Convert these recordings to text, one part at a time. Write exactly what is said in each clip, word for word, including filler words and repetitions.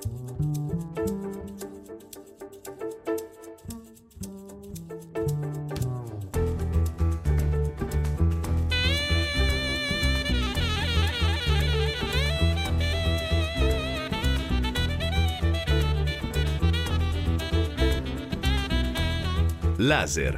Laser.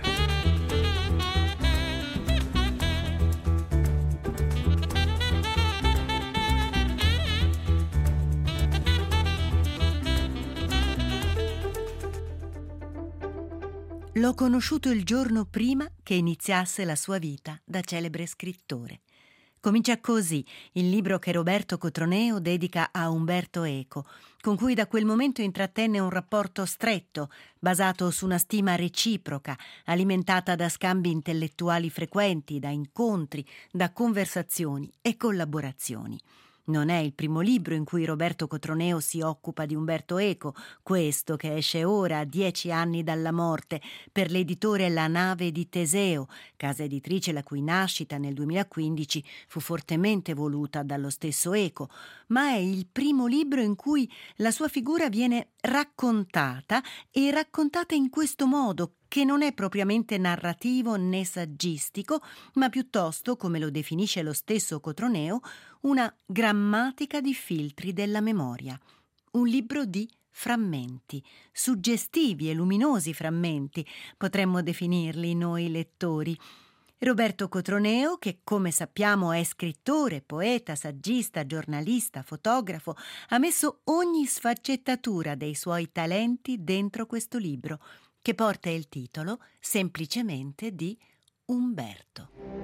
L'ho conosciuto il giorno prima che iniziasse la sua vita da celebre scrittore. Comincia così il libro che Roberto Cotroneo dedica a Umberto Eco, con cui da quel momento intrattenne un rapporto stretto, basato su una stima reciproca, alimentata da scambi intellettuali frequenti, da incontri, da conversazioni e collaborazioni. Non è il primo libro in cui Roberto Cotroneo si occupa di Umberto Eco, questo che esce ora a dieci anni dalla morte per l'editore La Nave di Teseo, casa editrice la cui nascita nel duemilaquindici fu fortemente voluta dallo stesso Eco, ma è il primo libro in cui la sua figura viene raccontata e raccontata in questo modo, che non è propriamente narrativo né saggistico, ma piuttosto, come lo definisce lo stesso Cotroneo, una grammatica di filtri della memoria. Un libro di frammenti, suggestivi e luminosi frammenti, potremmo definirli noi lettori. Roberto Cotroneo, che come sappiamo è scrittore, poeta, saggista, giornalista, fotografo, ha messo ogni sfaccettatura dei suoi talenti dentro questo libro, che porta il titolo semplicemente di Umberto.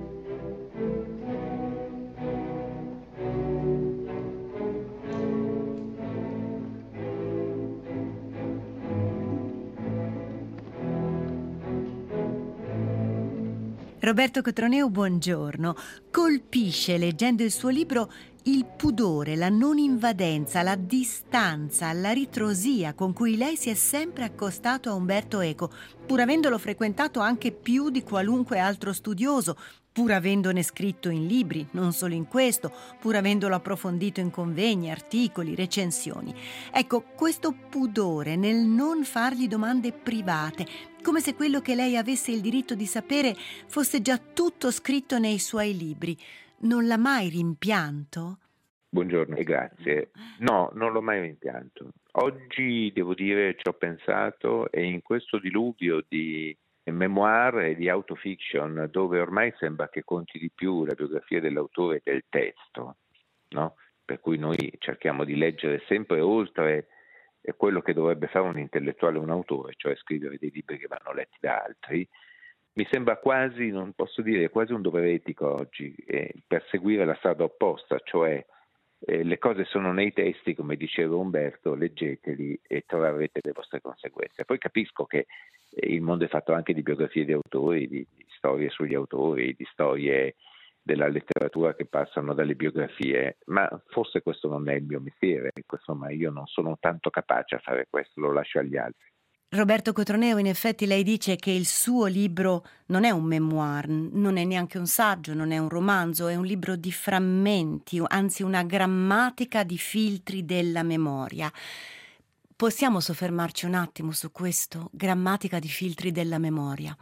Roberto Cotroneo, buongiorno. Colpisce, leggendo il suo libro, il pudore, la non invadenza, la distanza, la ritrosia con cui lei si è sempre accostato a Umberto Eco, pur avendolo frequentato anche più di qualunque altro studioso, pur avendone scritto in libri, non solo in questo, pur avendolo approfondito in convegni, articoli, recensioni. Ecco, questo pudore nel non fargli domande private, come se quello che lei avesse il diritto di sapere fosse già tutto scritto nei suoi libri, non l'ha mai rimpianto? Buongiorno e grazie. No, non l'ho mai rimpianto. Oggi, devo dire, ci ho pensato e in questo diluvio di memoir e di autofiction, dove ormai sembra che conti di più la biografia dell'autore del testo, no? Per cui noi cerchiamo di leggere sempre oltre quello che dovrebbe fare un intellettuale o un autore, cioè scrivere dei libri che vanno letti da altri. Mi sembra quasi, non posso dire, quasi un dovere etico oggi, eh, perseguire la strada opposta, cioè eh, le cose sono nei testi, come diceva Umberto, leggeteli e trarrete le vostre conseguenze. Poi capisco che eh, il mondo è fatto anche di biografie di autori, di, di storie sugli autori, di storie della letteratura che passano dalle biografie, ma forse questo non è il mio mestiere, insomma io non sono tanto capace a fare questo, lo lascio agli altri. Roberto Cotroneo, in effetti lei dice che il suo libro non è un memoir, non è neanche un saggio, non è un romanzo, è un libro di frammenti, anzi una grammatica di filtri della memoria. Possiamo soffermarci un attimo su questo? Grammatica di filtri della memoria.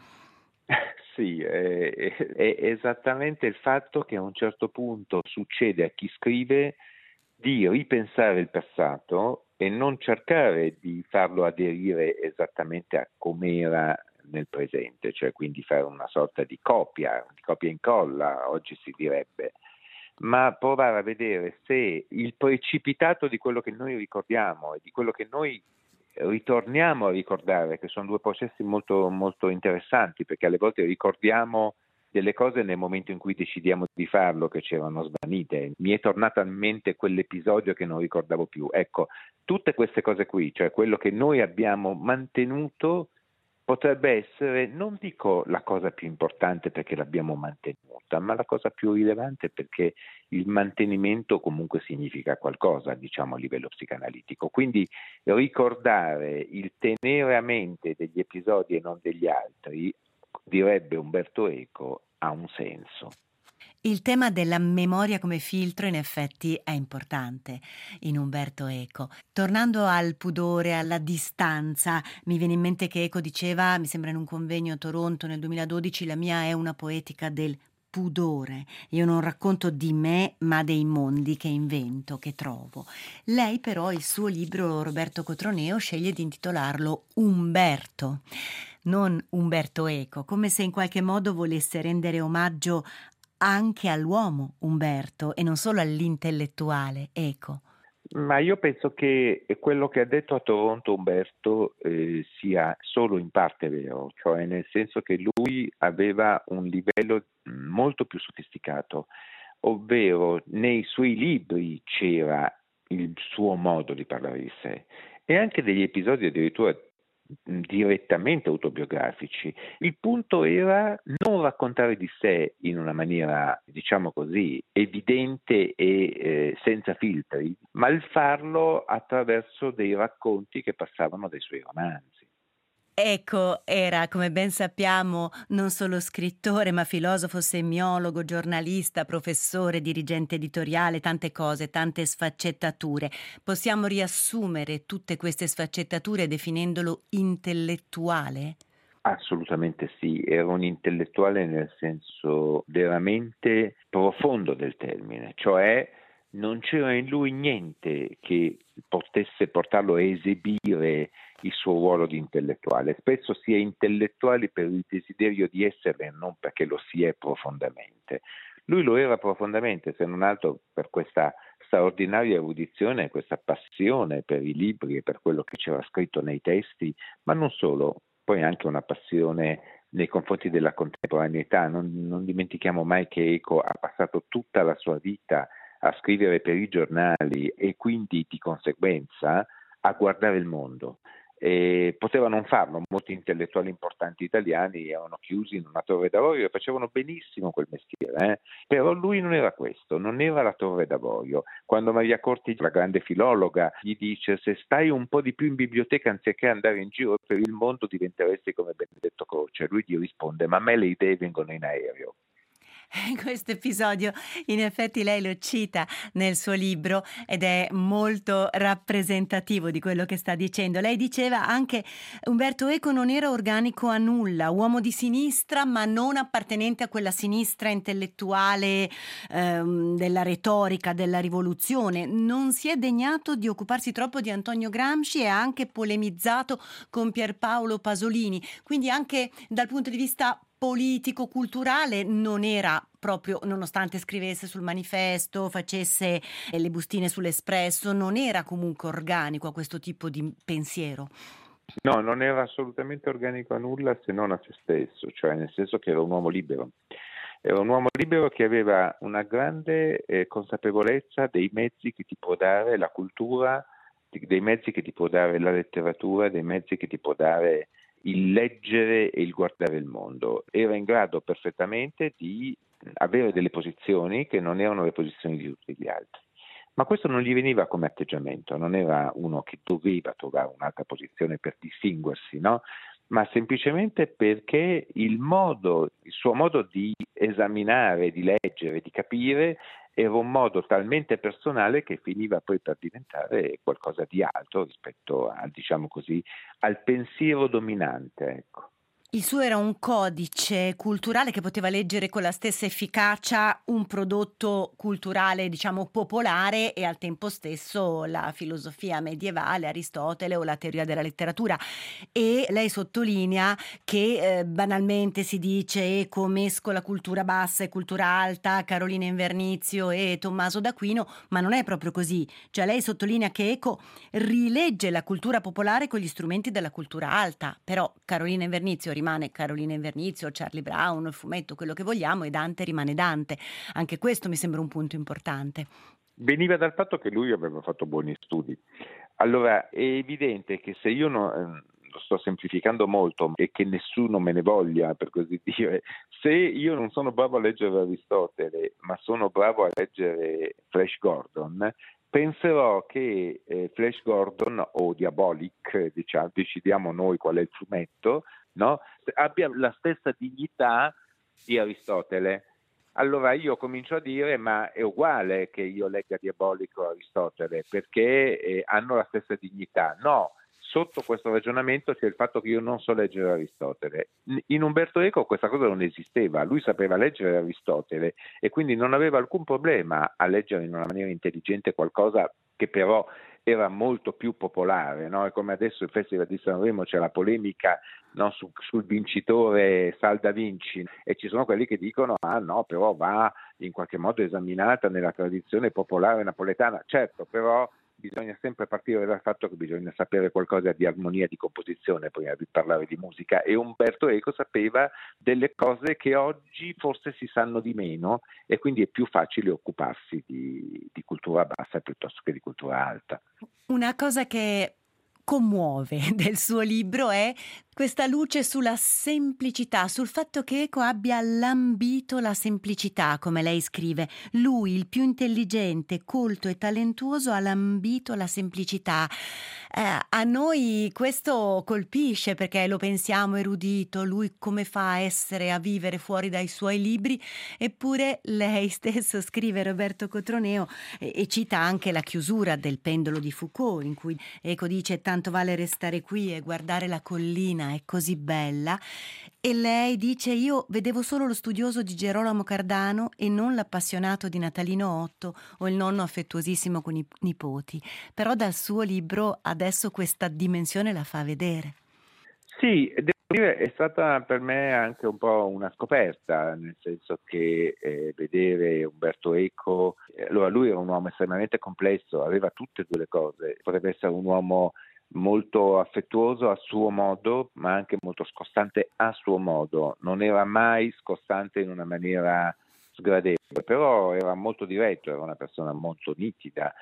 Sì, è, è esattamente il fatto che a un certo punto succede a chi scrive di ripensare il passato e non cercare di farlo aderire esattamente a com'era nel presente, cioè quindi fare una sorta di copia, di copia e incolla, oggi si direbbe, ma provare a vedere se il precipitato di quello che noi ricordiamo e di quello che noi ritorniamo a ricordare, che sono due processi molto, molto interessanti, perché alle volte ricordiamo delle cose nel momento in cui decidiamo di farlo che c'erano svanite. Mi è tornato in mente quell'episodio che non ricordavo più. Ecco, tutte queste cose qui, cioè quello che noi abbiamo mantenuto, potrebbe essere, non dico la cosa più importante perché l'abbiamo mantenuta, ma la cosa più rilevante perché il mantenimento comunque significa qualcosa, diciamo a livello psicanalitico. Quindi ricordare il tenere a mente degli episodi e non degli altri, direbbe Umberto Eco, ha un senso. Il tema della memoria come filtro in effetti è importante in Umberto Eco. Tornando al pudore, alla distanza, mi viene in mente che Eco diceva, mi sembra in un convegno a Toronto nel duemiladodici, la mia è una poetica del pudore. Io non racconto di me, ma dei mondi che invento, che trovo. Lei però il suo libro, Roberto Cotroneo, sceglie di intitolarlo Umberto, non Umberto Eco, come se in qualche modo volesse rendere omaggio anche all'uomo Umberto e non solo all'intellettuale Eco. Ma io penso che quello che ha detto a Toronto Umberto eh, sia solo in parte vero, cioè nel senso che lui aveva un livello molto più sofisticato, ovvero nei suoi libri c'era il suo modo di parlare di sé e anche degli episodi addirittura direttamente autobiografici. Il punto era non raccontare di sé in una maniera, diciamo così, evidente e eh, senza filtri, ma il farlo attraverso dei racconti che passavano dai suoi romanzi. Eco era, come ben sappiamo, non solo scrittore, ma filosofo, semiologo, giornalista, professore, dirigente editoriale, tante cose, tante sfaccettature. Possiamo riassumere tutte queste sfaccettature definendolo intellettuale? Assolutamente sì, era un intellettuale nel senso veramente profondo del termine, cioè non c'era in lui niente che potesse portarlo a esibire il suo ruolo di intellettuale. Spesso si è intellettuali per il desiderio di essere, non perché lo si è profondamente. Lui lo era profondamente, se non altro per questa straordinaria erudizione, questa passione per i libri e per quello che c'era scritto nei testi, ma non solo, poi anche una passione nei confronti della contemporaneità. Non, non dimentichiamo mai che Eco ha passato tutta la sua vita a scrivere per i giornali e quindi di conseguenza a guardare il mondo. E poteva non farlo, molti intellettuali importanti italiani erano chiusi in una torre d'avorio e facevano benissimo quel mestiere, eh? Però lui non era questo, non era la torre d'avorio. Quando Maria Corti, la grande filologa, gli dice: se stai un po' di più in biblioteca anziché andare in giro per il mondo diventeresti come Benedetto Croce, lui gli risponde: ma a me le idee vengono in aereo. Questo episodio in effetti lei lo cita nel suo libro ed è molto rappresentativo di quello che sta dicendo. Lei diceva anche Umberto Eco non era organico a nulla, uomo di sinistra ma non appartenente a quella sinistra intellettuale ehm, della retorica, della rivoluzione. Non si è degnato di occuparsi troppo di Antonio Gramsci e ha anche polemizzato con Pierpaolo Pasolini, quindi anche dal punto di vista politico-culturale non era proprio, nonostante scrivesse sul Manifesto, facesse eh, le bustine sull'Espresso, non era comunque organico a questo tipo di pensiero. No, non era assolutamente organico a nulla se non a se stesso, cioè nel senso che era un uomo libero. Era un uomo libero che aveva una grande eh, consapevolezza dei mezzi che ti può dare la cultura, dei mezzi che ti può dare la letteratura, dei mezzi che ti può dare il leggere e il guardare il mondo. Era in grado perfettamente di avere delle posizioni che non erano le posizioni di tutti gli altri. Ma questo non gli veniva come atteggiamento, non era uno che doveva trovare un'altra posizione per distinguersi, no? Ma semplicemente perché il modo, il suo modo di esaminare, di leggere, di capire era un modo talmente personale che finiva poi per diventare qualcosa di altro rispetto al, diciamo così, al pensiero dominante, ecco. Il suo era un codice culturale che poteva leggere con la stessa efficacia un prodotto culturale, diciamo, popolare e al tempo stesso la filosofia medievale, Aristotele o la teoria della letteratura. E lei sottolinea che eh, banalmente si dice Eco mescola cultura bassa e cultura alta, Carolina Invernizio e Tommaso d'Aquino, ma non è proprio così. Cioè lei sottolinea che Eco rilegge la cultura popolare con gli strumenti della cultura alta, però Carolina Invernizio rimane Carolina Invernizio, Charlie Brown, il fumetto, quello che vogliamo, e Dante rimane Dante. Anche questo mi sembra un punto importante. Veniva dal fatto che lui aveva fatto buoni studi. Allora è evidente che se io no, eh, lo sto semplificando molto e che nessuno me ne voglia, per così dire, se io non sono bravo a leggere Aristotele, ma sono bravo a leggere Flash Gordon, penserò che eh, Flash Gordon o Diabolic, diciamo, decidiamo noi qual è il fumetto, no? Abbia la stessa dignità di Aristotele. allora io comincio a dire: ma è uguale che io legga Diabolico o Aristotele, perché eh, hanno la stessa dignità. No, sotto questo ragionamento c'è il fatto che io non so leggere Aristotele. In Umberto Eco questa cosa non esisteva, lui sapeva leggere Aristotele e quindi non aveva alcun problema a leggere in una maniera intelligente qualcosa che però era molto più popolare, no? È come adesso il Festival di Sanremo, c'è la polemica, no, su, sul vincitore Sal da Vinci, e ci sono quelli che dicono: ah no, però va in qualche modo esaminata nella tradizione popolare napoletana. Certo, però bisogna sempre partire dal fatto che bisogna sapere qualcosa di armonia, di composizione prima di parlare di musica, e Umberto Eco sapeva delle cose che oggi forse si sanno di meno e quindi è più facile occuparsi di, di cultura bassa piuttosto che di cultura alta. Una cosa che commuove del suo libro è questa luce sulla semplicità, sul fatto che Eco abbia lambito la semplicità, come lei scrive. Lui, il più intelligente, colto e talentuoso, ha lambito la semplicità. Eh, a noi questo colpisce perché lo pensiamo erudito, lui come fa a essere, a vivere fuori dai suoi libri, eppure lei stesso scrive, Roberto Cotroneo, e, e cita anche la chiusura del Pendolo di Foucault, in cui Eco dice: tanto vale restare qui e guardare la collina, è così bella. E lei dice: io vedevo solo lo studioso di Gerolamo Cardano e non l'appassionato di Natalino Otto o il nonno affettuosissimo con i nipoti. Però dal suo libro adesso questa dimensione la fa vedere. Sì, devo dire, è stata per me anche un po' una scoperta, nel senso che eh, vedere Umberto Eco, eh, allora lui era un uomo estremamente complesso, aveva tutte e due le cose, potrebbe essere un uomo molto affettuoso a suo modo, ma anche molto scostante a suo modo. Non era mai scostante in una maniera sgradevole, però era molto diretto, era una persona molto nitida.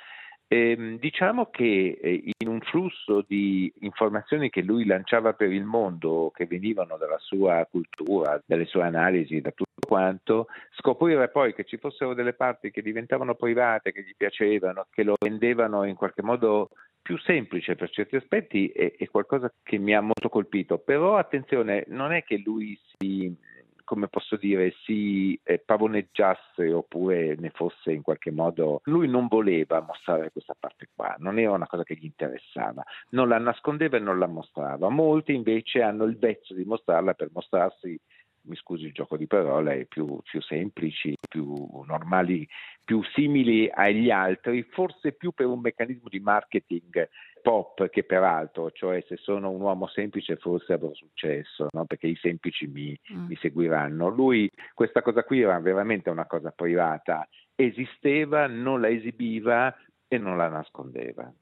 E, diciamo che eh, in un flusso di informazioni che lui lanciava per il mondo, che venivano dalla sua cultura, dalle sue analisi, da tutto quanto, scoprire poi che ci fossero delle parti che diventavano private, che gli piacevano, che lo rendevano in qualche modo più semplice per certi aspetti, è, è qualcosa che mi ha molto colpito. Però attenzione, non è che lui si, come posso dire, si eh, pavoneggiasse oppure ne fosse in qualche modo, lui non voleva mostrare questa parte qua, non era una cosa che gli interessava, non la nascondeva e non la mostrava. Molti invece hanno il vezzo di mostrarla per mostrarsi, mi scusi il gioco di parole, più, più semplici, più normali, più simili agli altri, forse più per un meccanismo di marketing pop che per altro, cioè se sono un uomo semplice forse avrò successo, no? Perché i semplici mi, mm. mi seguiranno. Lui questa cosa qui era veramente una cosa privata, esisteva, non la esibiva e non la nascondeva.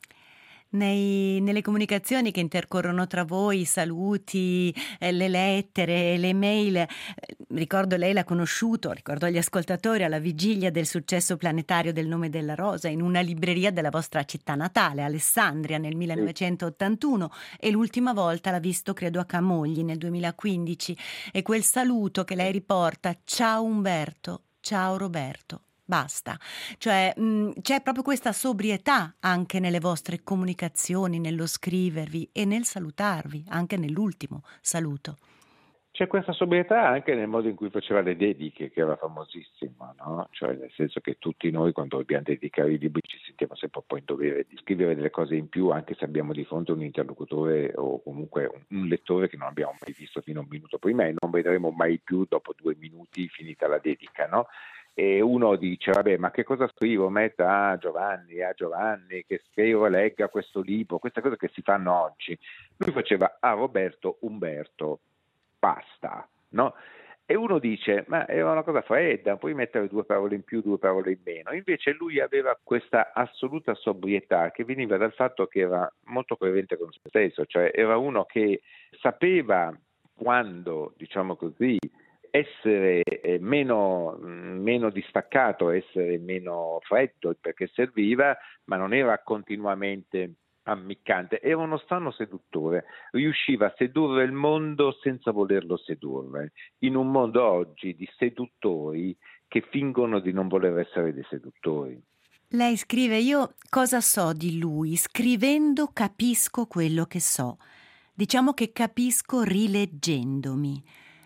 Nei, nelle comunicazioni che intercorrono tra voi, i saluti, eh, le lettere, le mail, eh, ricordo lei l'ha conosciuto, ricordo agli ascoltatori alla vigilia del successo planetario del Nome della Rosa in una libreria della vostra città natale, Alessandria, nel millenovecentottantuno, e l'ultima volta l'ha visto credo a Camogli nel duemilaquindici, e quel saluto che lei riporta: ciao Umberto, ciao Roberto. Basta, cioè mh, c'è proprio questa sobrietà anche nelle vostre comunicazioni, nello scrivervi e nel salutarvi, anche nell'ultimo saluto. C'è questa sobrietà anche nel modo in cui faceva le dediche, che era famosissimo, no? Cioè nel senso che tutti noi quando dobbiamo dedicare i libri ci sentiamo sempre un po' in dovere di scrivere delle cose in più, anche se abbiamo di fronte un interlocutore o comunque un, un lettore che non abbiamo mai visto fino a un minuto prima e non vedremo mai più dopo due minuti finita la dedica, no? E uno dice: vabbè, ma che cosa scrivo? Metta a Giovanni, a Giovanni che scrivo, legga questo libro, queste cose che si fanno oggi. Lui faceva a Roberto Umberto, basta, no? E uno dice: ma era una cosa fredda, puoi mettere due parole in più, due parole in meno. Invece lui aveva questa assoluta sobrietà che veniva dal fatto che era molto coerente con se stesso, cioè era uno che sapeva quando, diciamo così, essere meno, meno distaccato, essere meno freddo perché serviva, ma non era continuamente ammiccante, era uno strano seduttore, riusciva a sedurre il mondo senza volerlo sedurre, in un mondo oggi di seduttori che fingono di non voler essere dei seduttori. Lei scrive: io cosa so di lui? Scrivendo capisco quello che so. Diciamo che capisco rileggendomi.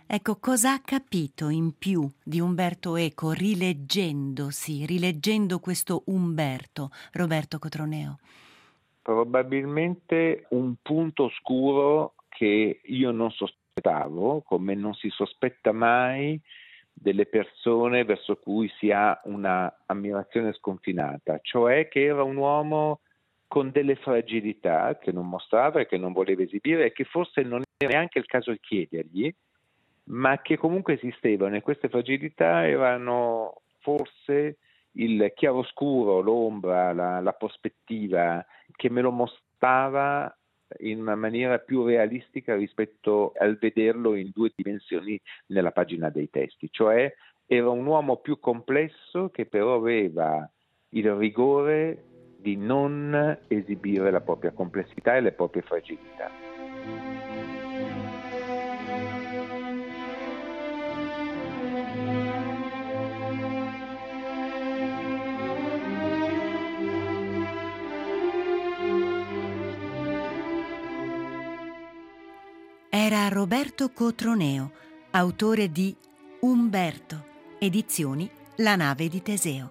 Ecco, cosa ha capito in più di Umberto Eco rileggendosi, rileggendo questo Umberto, Roberto Cotroneo? Probabilmente un punto oscuro che io non sospettavo, come non si sospetta mai delle persone verso cui si ha una ammirazione sconfinata, cioè che era un uomo con delle fragilità che non mostrava e che non voleva esibire e che forse non era neanche il caso di chiedergli, ma che comunque esistevano, e queste fragilità erano forse il chiaroscuro, l'ombra, la, la prospettiva che me lo mostrava in una maniera più realistica rispetto al vederlo in due dimensioni nella pagina dei testi, cioè era un uomo più complesso che però aveva il rigore di non esibire la propria complessità e le proprie fragilità. Era Roberto Cotroneo, autore di Umberto, edizioni La nave di Teseo.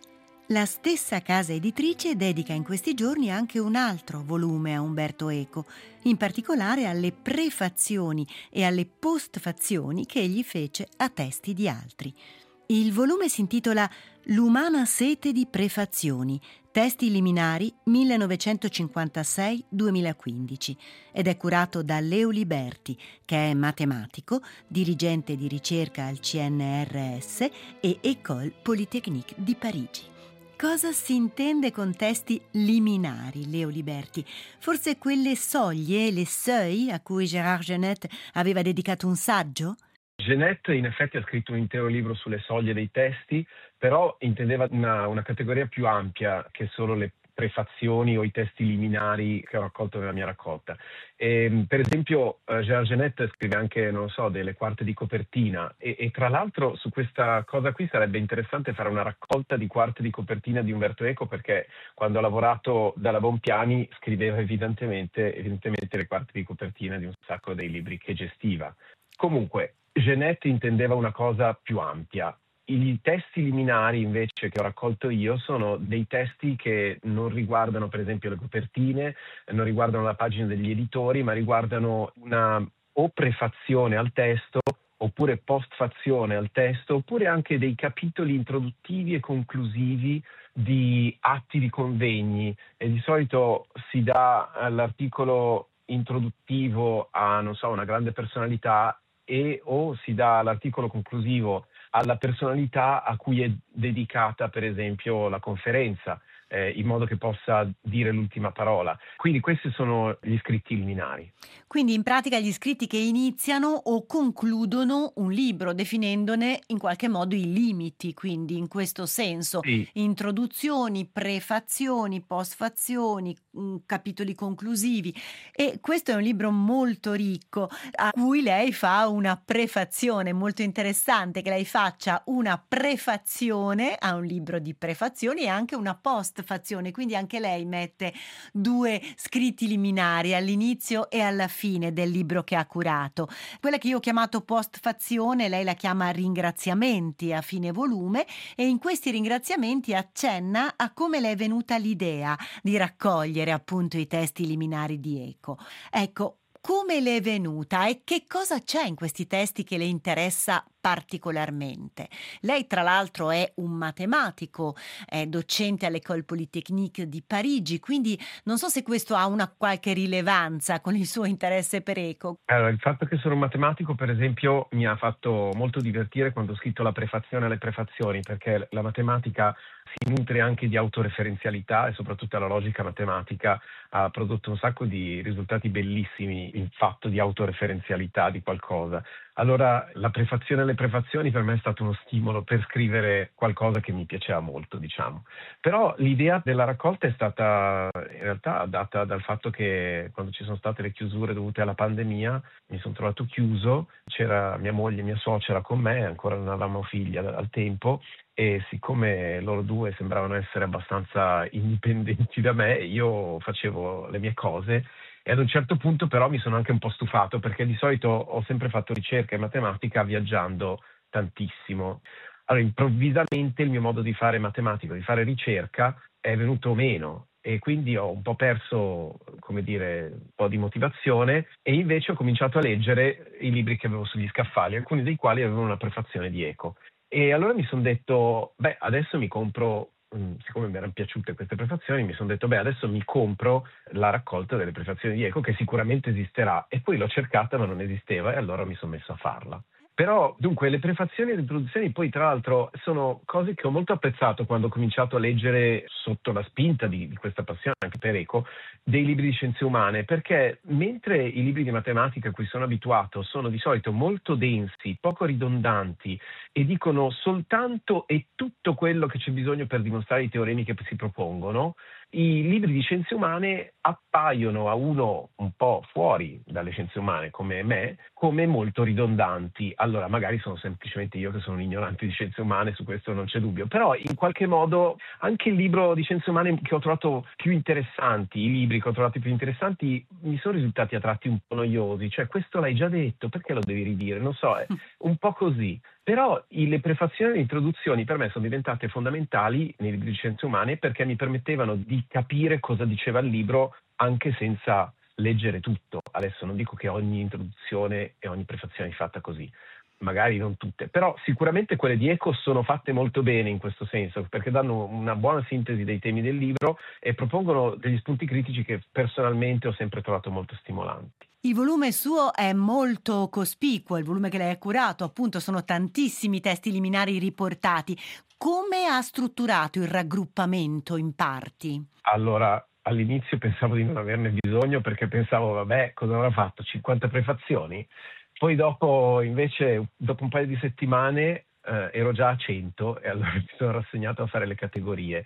La stessa casa editrice dedica in questi giorni anche un altro volume a Umberto Eco, in particolare alle prefazioni e alle postfazioni che egli fece a testi di altri. Il volume si intitola L'umana sete di prefazioni, testi liminari millenovecentocinquantasei duemilaquindici ed è curato da Leo Liberti, che è matematico, dirigente di ricerca al C N R S e École Polytechnique di Parigi. Cosa si intende con testi liminari, Leo Liberti? Forse quelle soglie, le seuils, a cui Gérard Genette aveva dedicato un saggio? Genette in effetti ha scritto un intero libro sulle soglie dei testi, però intendeva una, una categoria più ampia che solo le prefazioni o i testi liminari che ho raccolto nella mia raccolta. E, per esempio, eh, Gérard Genette scrive anche, non lo so, delle quarte di copertina e, e tra l'altro su questa cosa qui sarebbe interessante fare una raccolta di quarte di copertina di Umberto Eco, perché quando ha lavorato dalla Bonpiani scriveva evidentemente, evidentemente le quarte di copertina di un sacco dei libri che gestiva. Comunque, Genette intendeva una cosa più ampia. I testi liminari invece che ho raccolto io sono dei testi che non riguardano per esempio le copertine, non riguardano la pagina degli editori, ma riguardano una o prefazione al testo oppure postfazione al testo, oppure anche dei capitoli introduttivi e conclusivi di atti di convegni. E di solito si dà all'articolo introduttivo a, non so, una grande personalità e o si dà l'articolo conclusivo alla personalità a cui è dedicata per esempio la conferenza, eh, in modo che possa dire l'ultima parola. Quindi questi sono gli scritti liminari. Quindi in pratica gli scritti che iniziano o concludono un libro, definendone in qualche modo i limiti, quindi in questo senso Sì. introduzioni, prefazioni, postfazioni, mh, capitoli conclusivi. E questo è un libro molto ricco a cui lei fa una prefazione, molto interessante che lei faccia una prefazione a un libro di prefazioni e anche una postfazione, quindi anche lei mette due scritti liminari all'inizio e alla fine del libro che ha curato. Quella che io ho chiamato postfazione, lei la chiama ringraziamenti a fine volume, e in questi ringraziamenti accenna a come le è venuta l'idea di raccogliere appunto i testi liminari di Eco. Ecco, come le è venuta e che cosa c'è in questi testi che le interessa particolarmente? Lei tra l'altro è un matematico, è docente all'École Polytechnique di Parigi, quindi non so se questo ha una qualche rilevanza con il suo interesse per Eco. Allora, il fatto che sono un matematico, per esempio, mi ha fatto molto divertire quando ho scritto la prefazione alle prefazioni, perché la matematica si nutre anche di autoreferenzialità e soprattutto la logica matematica ha prodotto un sacco di risultati bellissimi in fatto di autoreferenzialità di qualcosa. Allora la prefazione alle prefazioni per me è stato uno stimolo per scrivere qualcosa che mi piaceva molto, diciamo. Però l'idea della raccolta è stata in realtà data dal fatto che quando ci sono state le chiusure dovute alla pandemia mi sono trovato chiuso, c'era mia moglie e mia suocera con me, ancora non avevamo figli al, al tempo, e siccome loro due sembravano essere abbastanza indipendenti da me, io facevo le mie cose E ad un certo punto però mi sono anche un po' stufato, perché di solito ho sempre fatto ricerca e matematica viaggiando tantissimo. Allora, improvvisamente il mio modo di fare matematica, di fare ricerca, è venuto meno e quindi ho un po' perso, come dire, un po' di motivazione, e invece ho cominciato a leggere i libri che avevo sugli scaffali, alcuni dei quali avevano una prefazione di Eco. E allora mi sono detto, beh, adesso mi compro, mh, siccome mi erano piaciute queste prefazioni, mi sono detto, beh, adesso mi compro la raccolta delle prefazioni di Eco, che sicuramente esisterà. E poi l'ho cercata ma non esisteva, e allora mi sono messo a farla. Però, dunque, le prefazioni e le introduzioni poi, tra l'altro, sono cose che ho molto apprezzato quando ho cominciato a leggere, sotto la spinta di, di questa passione anche per Eco, dei libri di scienze umane, perché mentre i libri di matematica a cui sono abituato sono di solito molto densi, poco ridondanti e dicono soltanto e tutto quello che c'è bisogno per dimostrare i teoremi che si propongono, i libri di scienze umane appaiono a uno un po' fuori dalle scienze umane come me come molto ridondanti. Allora magari sono semplicemente io che sono un ignorante di scienze umane, su questo non c'è dubbio, però in qualche modo anche il libro di scienze umane che ho trovato più interessanti, i libri che ho trovato più interessanti mi sono risultati a tratti un po' noiosi, cioè questo l'hai già detto, perché lo devi ridire? Non so, è un po' così. Però le prefazioni e le introduzioni per me sono diventate fondamentali nei libri di scienze umane, perché mi permettevano di capire cosa diceva il libro anche senza leggere tutto. Adesso non dico che ogni introduzione e ogni prefazione è fatta così, magari non tutte, però sicuramente quelle di Eco sono fatte molto bene in questo senso, perché danno una buona sintesi dei temi del libro e propongono degli spunti critici che personalmente ho sempre trovato molto stimolanti. Il volume suo è molto cospicuo, il volume che lei ha curato, appunto, sono tantissimi testi liminari riportati. Come ha strutturato il raggruppamento in parti? Allora, all'inizio pensavo di non averne bisogno, perché pensavo, vabbè, cosa avrà fatto? cinquanta prefazioni? Poi dopo, invece, dopo un paio di settimane eh, ero già a cento, e allora mi sono rassegnato a fare le categorie.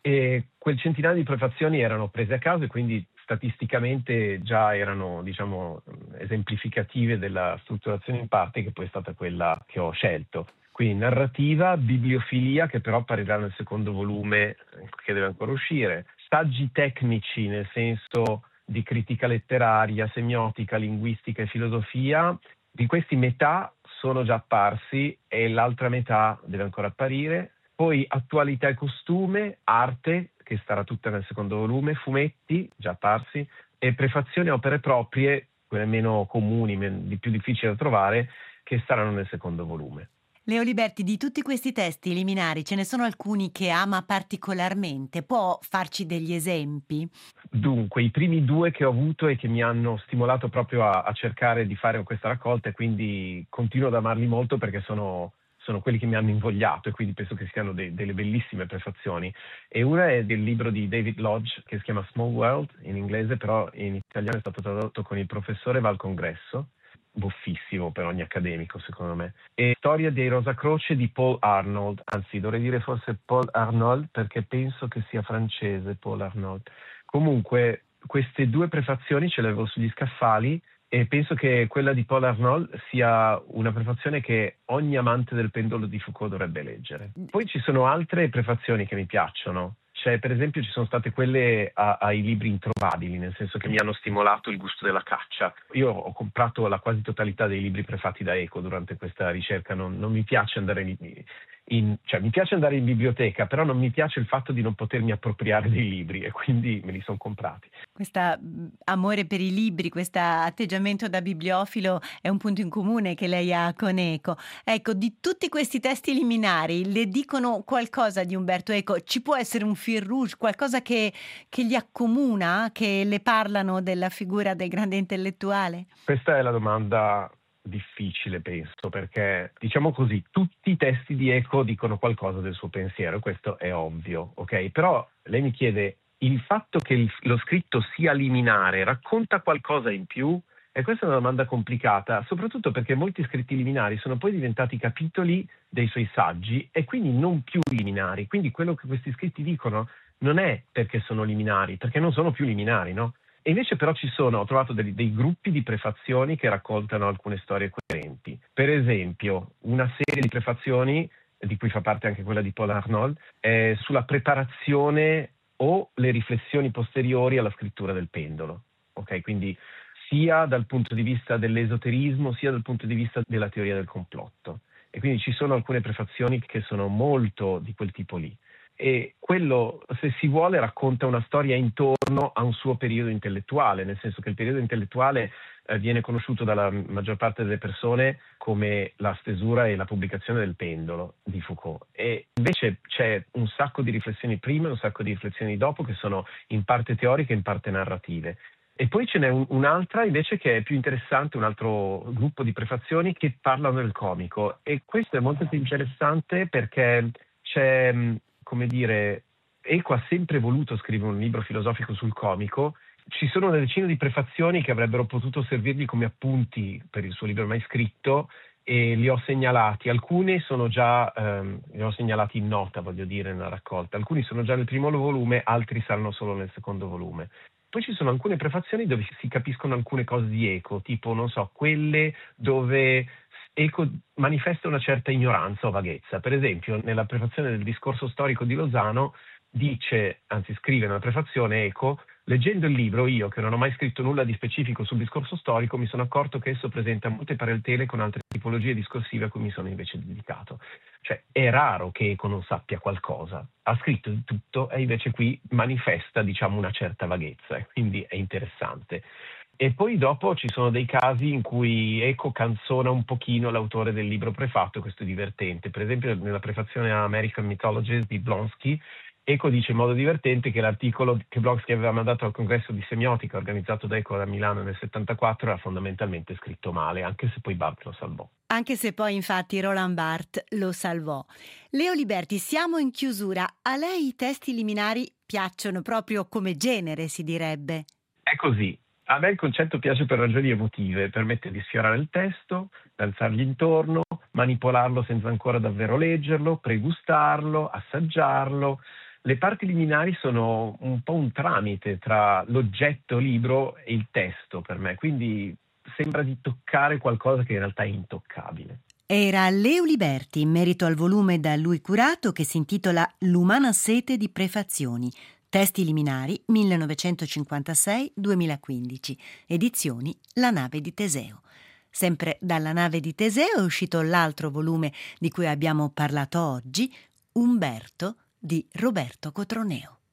E quel centinaio di prefazioni erano prese a caso e quindi statisticamente già erano, diciamo, esemplificative della strutturazione in parte, che poi è stata quella che ho scelto. Quindi narrativa, bibliofilia, che però apparirà nel secondo volume che deve ancora uscire, saggi tecnici nel senso di critica letteraria, semiotica, linguistica e filosofia. Di questi metà sono già apparsi e l'altra metà deve ancora apparire. Poi attualità e costume, arte, che starà tutta nel secondo volume, fumetti, già apparsi, e prefazioni a opere proprie, quelle meno comuni, men- di più difficili da trovare, che saranno nel secondo volume. Leo Liberti, di tutti questi testi liminari ce ne sono alcuni che ama particolarmente? Può farci degli esempi? Dunque, i primi due che ho avuto e che mi hanno stimolato proprio a, a cercare di fare questa raccolta, e quindi continuo ad amarli molto perché sono, sono quelli che mi hanno invogliato, e quindi penso che siano de, delle bellissime prefazioni. E una è del libro di David Lodge che si chiama Small World in inglese, però in italiano è stato tradotto con Il professore va al congresso, buffissimo per ogni accademico secondo me. E Storia dei Rosacroce di Paul Arnold, anzi dovrei dire forse Paul Arnold perché penso che sia francese Paul Arnold. Comunque queste due prefazioni ce le avevo sugli scaffali e penso che quella di Paul Arnold sia una prefazione che ogni amante del pendolo di Foucault dovrebbe leggere. Poi ci sono altre prefazioni che mi piacciono. Cioè, per esempio, ci sono state quelle a, ai libri introvabili, nel senso che mi hanno stimolato il gusto della caccia. Io ho comprato la quasi totalità dei libri prefatti da Eco durante questa ricerca. Non, non mi piace andare in, in, cioè mi piace andare in biblioteca, però non mi piace il fatto di non potermi appropriare dei libri, e quindi me li sono comprati. Questo amore per i libri, questo atteggiamento da bibliofilo è un punto in comune che lei ha con Eco. Ecco, di tutti questi testi liminari, le dicono qualcosa di Umberto Eco? Ci può essere un fil rouge, qualcosa che, che li accomuna, che le parlano della figura del grande intellettuale? Questa è la domanda difficile, penso, perché diciamo così, tutti i testi di Eco dicono qualcosa del suo pensiero, questo è ovvio, ok? Però lei mi chiede, il fatto che il, lo scritto sia liminare racconta qualcosa in più? E questa è una domanda complicata, soprattutto perché molti scritti liminari sono poi diventati capitoli dei suoi saggi e quindi non più liminari. Quindi quello che questi scritti dicono non è perché sono liminari, perché non sono più liminari, no? E invece però ci sono, ho trovato dei, dei gruppi di prefazioni che raccontano alcune storie coerenti. Per esempio, una serie di prefazioni, di cui fa parte anche quella di Paul Arnold, è sulla preparazione o le riflessioni posteriori alla scrittura del pendolo. ok? Quindi sia dal punto di vista dell'esoterismo, sia dal punto di vista della teoria del complotto. E quindi ci sono alcune prefazioni che sono molto di quel tipo lì. E quello, se si vuole, racconta una storia intorno a un suo periodo intellettuale, nel senso che il periodo intellettuale eh, viene conosciuto dalla maggior parte delle persone come la stesura e la pubblicazione del pendolo di Foucault. E invece c'è un sacco di riflessioni prima e un sacco di riflessioni dopo che sono in parte teoriche e in parte narrative. E poi ce n'è un, un'altra invece che è più interessante, un altro gruppo di prefazioni che parlano del comico. E questo è molto più interessante perché c'è, come dire, Eco ha sempre voluto scrivere un libro filosofico sul comico. Ci sono una decina di prefazioni che avrebbero potuto servirgli come appunti per il suo libro mai scritto e li ho segnalati. Alcuni sono già, ehm, li ho segnalati in nota, voglio dire, nella raccolta. Alcuni sono già nel primo volume, altri saranno solo nel secondo volume. Poi ci sono alcune prefazioni dove si capiscono alcune cose di Eco, tipo, non so, quelle dove Eco manifesta una certa ignoranza o vaghezza. Per esempio, nella prefazione del discorso storico di Lozano dice, anzi scrive nella prefazione Eco: leggendo il libro, io, che non ho mai scritto nulla di specifico sul discorso storico, mi sono accorto che esso presenta molte parentele con altre tipologie discorsive a cui mi sono invece dedicato. Cioè, è raro che Eco non sappia qualcosa. Ha scritto di tutto e invece qui manifesta, diciamo, una certa vaghezza, e quindi è interessante. E poi dopo ci sono dei casi in cui Eco canzona un pochino l'autore del libro prefatto, questo è divertente. Per esempio, nella prefazione a American Mythologies di Blonsky, Eco dice in modo divertente che l'articolo che Blonsky aveva mandato al congresso di semiotica organizzato da Eco a Milano nel settantaquattro era fondamentalmente scritto male, anche se poi Barthes lo salvò. Anche se poi infatti Roland Barthes lo salvò. Leo Liberti, siamo in chiusura. A lei i testi liminari piacciono proprio come genere, si direbbe? È così. A me il concetto piace per ragioni emotive, permette di sfiorare il testo, danzargli intorno, manipolarlo senza ancora davvero leggerlo, pregustarlo, assaggiarlo. Le parti liminari sono un po' un tramite tra l'oggetto libro e il testo per me, quindi sembra di toccare qualcosa che in realtà è intoccabile. Era Leo Liberti in merito al volume da lui curato che si intitola L'umana sete di prefazioni. Testi liminari millenovecentocinquantasei duemilaquindici, edizioni La nave di Teseo. Sempre dalla nave di Teseo è uscito l'altro volume di cui abbiamo parlato oggi, Umberto di Roberto Cotroneo.